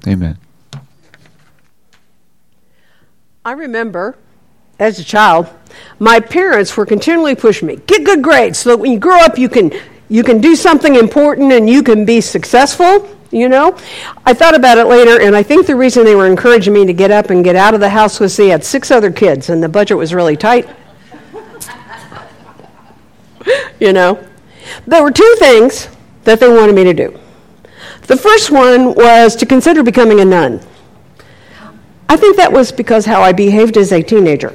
Amen. I remember, as a child, my parents were continually pushing me, get good grades so that when you grow up you can do something important and you can be successful, you know. I thought about it later, and I think the reason they were encouraging me to get up and get out of the house was they had 6 other kids and the budget was really tight. You know. There were 2 things that they wanted me to do. The first one was to consider becoming a nun. I think that was because how I behaved as a teenager.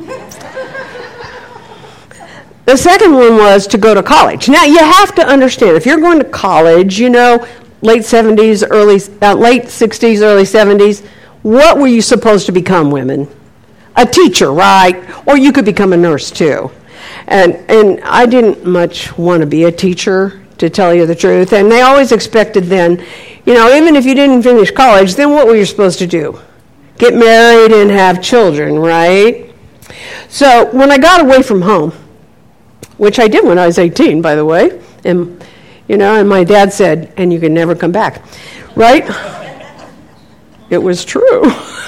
The second one was to go to college. Now, you have to understand, if you're going to college, you know, late 60s, early 70s, what were you supposed to become, women? A teacher, right? Or you could become a nurse, too. And I didn't much want to be a teacher, to tell you the truth. And they always expected then, you know, even if you didn't finish college, then what were you supposed to do? Get married and have children, right? So when I got away from home, which I did when I was 18, by the way, and, you know, and my dad said, and you can never come back, right? It was true.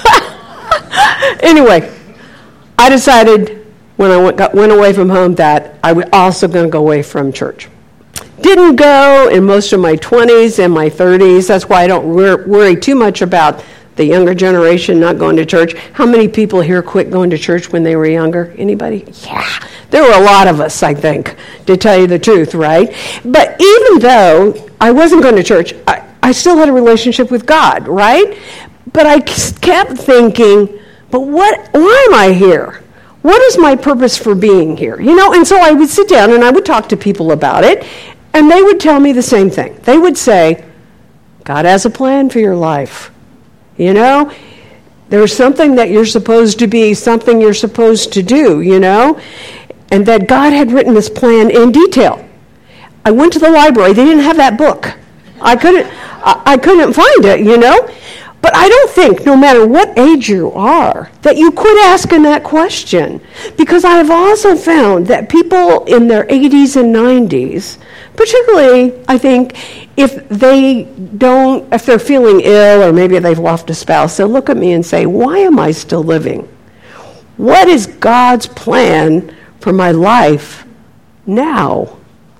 Anyway, I decided when I went away from home that I was also going to go away from church. Didn't go in most of my 20s and my 30s. That's why I don't worry too much about the younger generation not going to church. How many people here quit going to church when they were younger? Anybody? Yeah. There were a lot of us, I think, to tell you the truth, right? But even though I wasn't going to church, I still had a relationship with God, right? But I kept thinking, but why am I here? What is my purpose for being here? You know, and so I would sit down and I would talk to people about it, and they would tell me the same thing. They would say, God has a plan for your life. You know, there's something that you're supposed to be, something you're supposed to do, you know, and that God had written this plan in detail. I went to the library. They didn't have that book. I couldn't find it, you know. But I don't think, no matter what age you are, that you quit asking that question. Because I have also found that people in their 80s and 90s, particularly, I think, if they're feeling ill or maybe they've lost a spouse, they'll look at me and say, why am I still living? What is God's plan for my life now?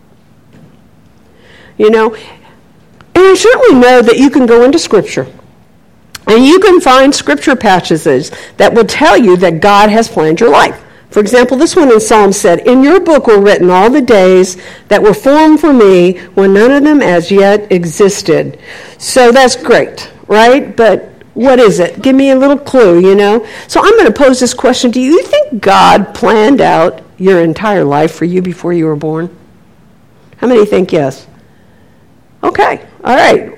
You know, and I certainly know that you can go into Scripture and you can find Scripture passages that will tell you that God has planned your life. For example, this one in Psalm said, in your book were written all the days that were formed for me when none of them as yet existed. So that's great, right? But what is it? Give me a little clue, you know? So I'm going to pose this question. Do you think God planned out your entire life for you before you were born? How many think yes? Okay, all right.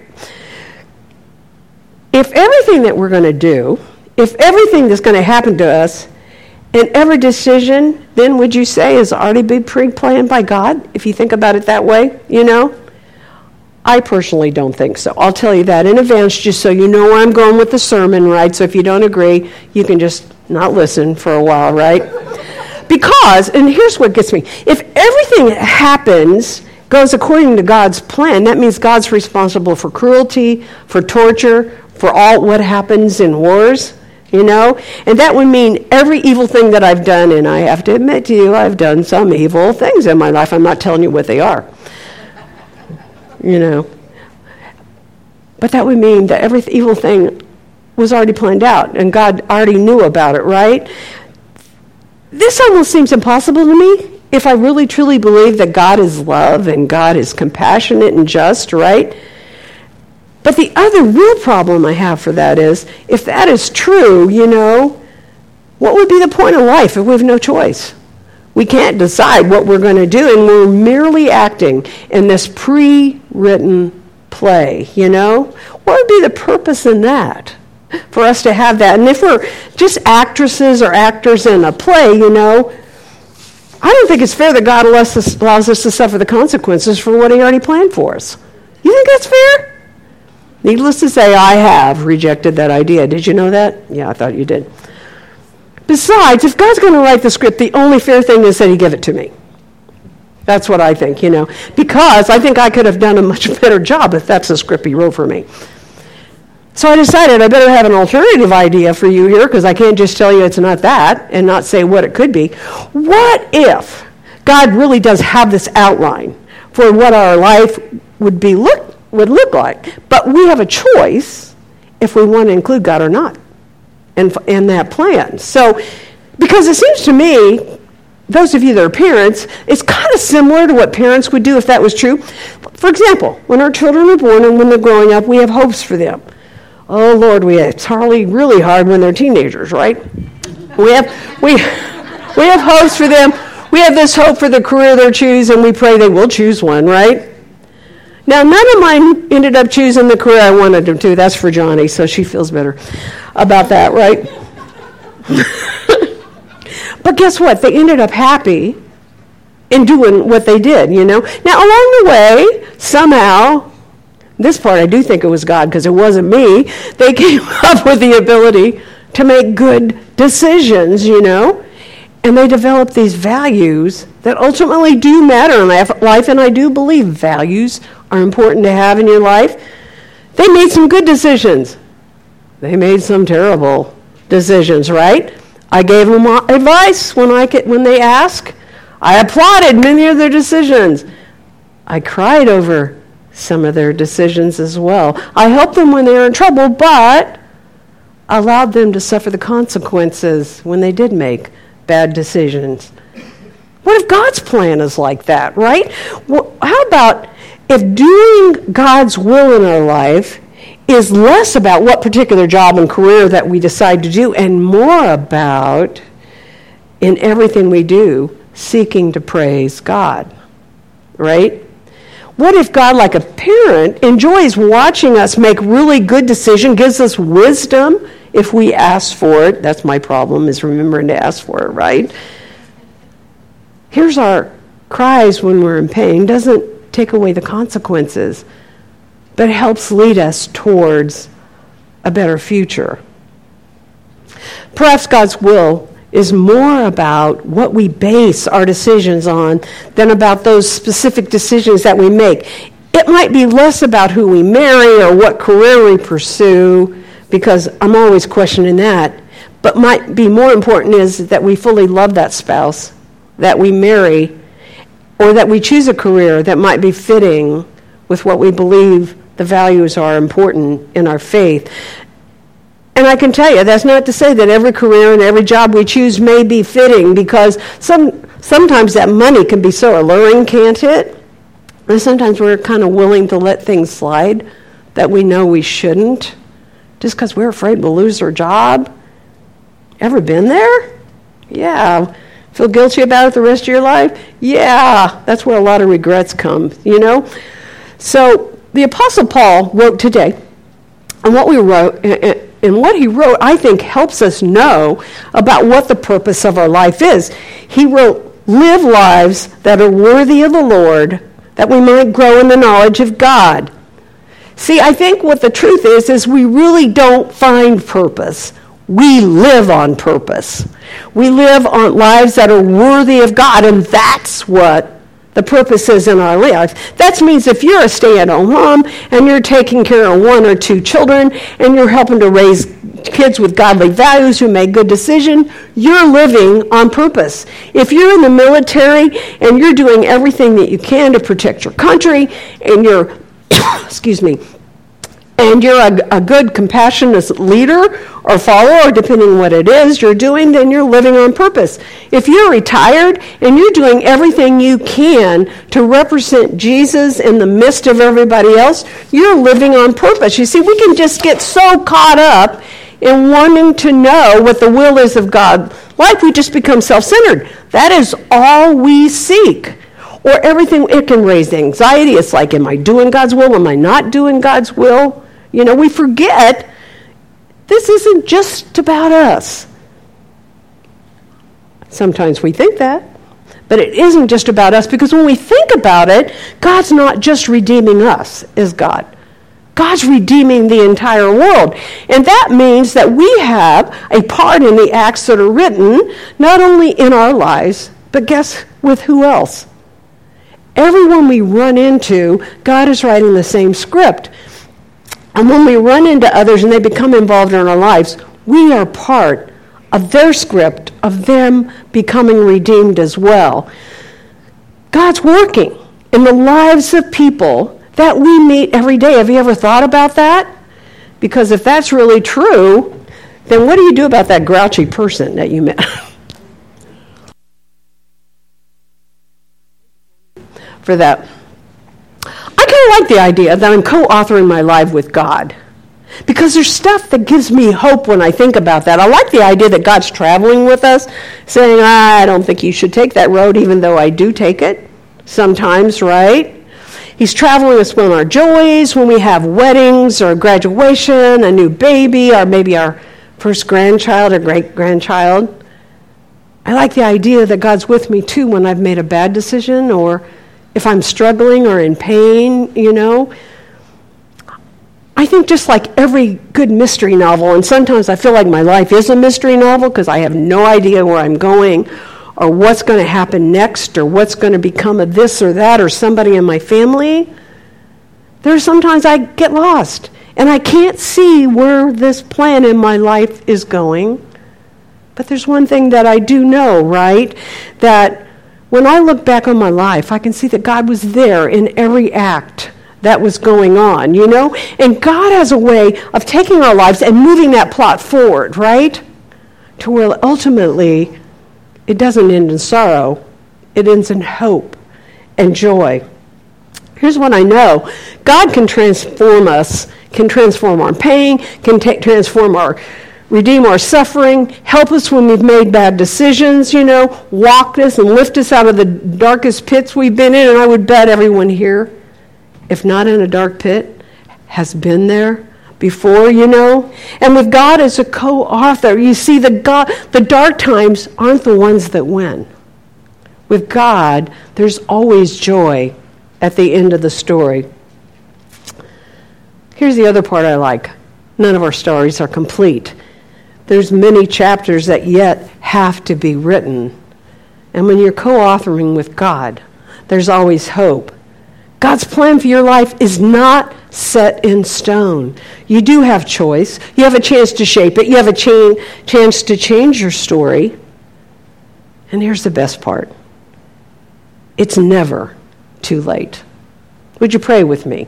If everything that we're going to do, if everything that's going to happen to us, and every decision, then would you say, has already been pre-planned by God, if you think about it that way, you know? I personally don't think so. I'll tell you that in advance just so you know where I'm going with the sermon, right? So if you don't agree, you can just not listen for a while, right? Because, and here's what gets me, if everything that happens goes according to God's plan, that means God's responsible for cruelty, for torture, for all what happens in wars, you know? And that would mean every evil thing that I've done, and I have to admit to you, I've done some evil things in my life. I'm not telling you what they are, you know? But that would mean that every evil thing was already planned out, and God already knew about it, right? This almost seems impossible to me if I really truly believe that God is love and God is compassionate and just, right? But the other real problem I have for that is, if that is true, you know, what would be the point of life if we have no choice? We can't decide what we're going to do, and we're merely acting in this pre-written play, you know? What would be the purpose in that, for us to have that? And if we're just actresses or actors in a play, you know, I don't think it's fair that God allows us to suffer the consequences for what he already planned for us. You think that's fair? Needless to say, I have rejected that idea. Did you know that? Yeah, I thought you did. Besides, if God's going to write the script, the only fair thing is that he give it to me. That's what I think, you know, because I think I could have done a much better job if that's the script he wrote for me. So I decided I better have an alternative idea for you here, because I can't just tell you it's not that and not say what it could be. What if God really does have this outline for what our life would look like, but we have a choice if we want to include God or not in that plan? So, because it seems to me, those of you that are parents, it's kind of similar to what parents would do if that was true. For example, when our children are born and when they're growing up, we have hopes for them. Oh, Lord, it's really hard when they're teenagers, right? We have hopes for them. We have this hope for the career they'll choose, and we pray they will choose one, right? Now, none of mine ended up choosing the career I wanted them to. That's for Johnny, so she feels better about that, right? But guess what? They ended up happy in doing what they did, Now, along the way, somehow, this part I do think it was God, because it wasn't me, they came up with the ability to make good decisions, and they developed these values that ultimately do matter in life, and I do believe values are important to have in your life. They made some good decisions. They made some terrible decisions, right? I gave them advice when they asked. I applauded many of their decisions. I cried over some of their decisions as well. I helped them when they were in trouble, but allowed them to suffer the consequences when they did make bad decisions. What if God's plan is like that, right? Well, how about if doing God's will in our life is less about what particular job and career that we decide to do and more about, in everything we do, seeking to praise God, right? What if God, like a parent, enjoys watching us make really good decisions, gives us wisdom if we ask for it? That's my problem, is remembering to ask for it, right? Here's our cries when we're in pain. Doesn't take away the consequences, but it helps lead us towards a better future. Perhaps God's will is more about what we base our decisions on than about those specific decisions that we make. It might be less about who we marry or what career we pursue, because I'm always questioning that, but might be more important is that we fully love that spouse that we marry, or that we choose a career that might be fitting with what we believe the values are important in our faith. And I can tell you, that's not to say that every career and every job we choose may be fitting, because sometimes that money can be so alluring, can't it? And sometimes we're kind of willing to let things slide that we know we shouldn't, just because we're afraid we'll lose our job. Ever been there? Yeah. Feel guilty about it the rest of your life? Yeah. That's where a lot of regrets come, So the Apostle Paul wrote today, and what he wrote, I think, helps us know about what the purpose of our life is. He wrote, live lives that are worthy of the Lord, that we might grow in the knowledge of God. See, I think what the truth is we really don't find purpose. We live on purpose. We live on lives that are worthy of God, and that's what the purpose is in our life. That means if you're a stay-at-home mom and you're taking care of 1 or 2 children and you're helping to raise kids with godly values who make good decisions, you're living on purpose. If you're in the military and you're doing everything that you can to protect your country and you're, and you're a good, compassionate leader or follower, depending on what it is you're doing, then you're living on purpose. If you're retired and you're doing everything you can to represent Jesus in the midst of everybody else, you're living on purpose. You see, we can just get so caught up in wanting to know what the will is of God. Like we just become self-centered. That is all we seek. Or everything, it can raise anxiety. It's like, am I doing God's will? Am I not doing God's will? We forget this isn't just about us. Sometimes we think that, but it isn't just about us, because when we think about it, God's not just redeeming us as God. God's redeeming the entire world. And that means that we have a part in the acts that are written, not only in our lives, but guess with who else? Everyone we run into, God is writing the same script. And when we run into others and they become involved in our lives, we are part of their script, of them becoming redeemed as well. God's working in the lives of people that we meet every day. Have you ever thought about that? Because if that's really true, then what do you do about that grouchy person that you met? For that. I kind of like the idea that I'm co-authoring my life with God, because there's stuff that gives me hope when I think about that. I like the idea that God's traveling with us, saying, I don't think you should take that road, even though I do take it sometimes, right? He's traveling us on our joys, when we have weddings or graduation, a new baby, or maybe our first grandchild or great-grandchild. I like the idea that God's with me, too, when I've made a bad decision, or if I'm struggling or in pain, I think just like every good mystery novel, and sometimes I feel like my life is a mystery novel because I have no idea where I'm going or what's going to happen next or what's going to become of this or that or somebody in my family. There's sometimes I get lost and I can't see where this plan in my life is going. But there's one thing that I do know, right? That when I look back on my life, I can see that God was there in every act that was going on, And God has a way of taking our lives and moving that plot forward, right? To where ultimately it doesn't end in sorrow. It ends in hope and joy. Here's what I know. God can transform us, can transform our pain, can redeem our suffering, help us when we've made bad decisions, walk us and lift us out of the darkest pits we've been in. And I would bet everyone here, if not in a dark pit, has been there before, And with God as a co-author, you see the dark times aren't the ones that win. With God, there's always joy at the end of the story. Here's the other part I like. None of our stories are complete. There's many chapters that yet have to be written. And when you're co-authoring with God, there's always hope. God's plan for your life is not set in stone. You do have choice. You have a chance to shape it. You have a chance to change your story. And here's the best part. It's never too late. Would you pray with me?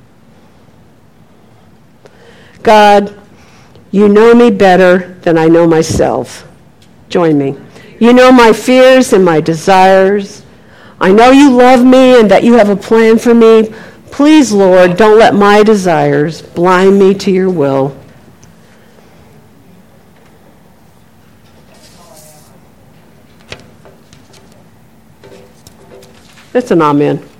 God, you know me better than I know myself. Join me. You know my fears and my desires. I know you love me and that you have a plan for me. Please, Lord, don't let my desires blind me to your will. That's an amen.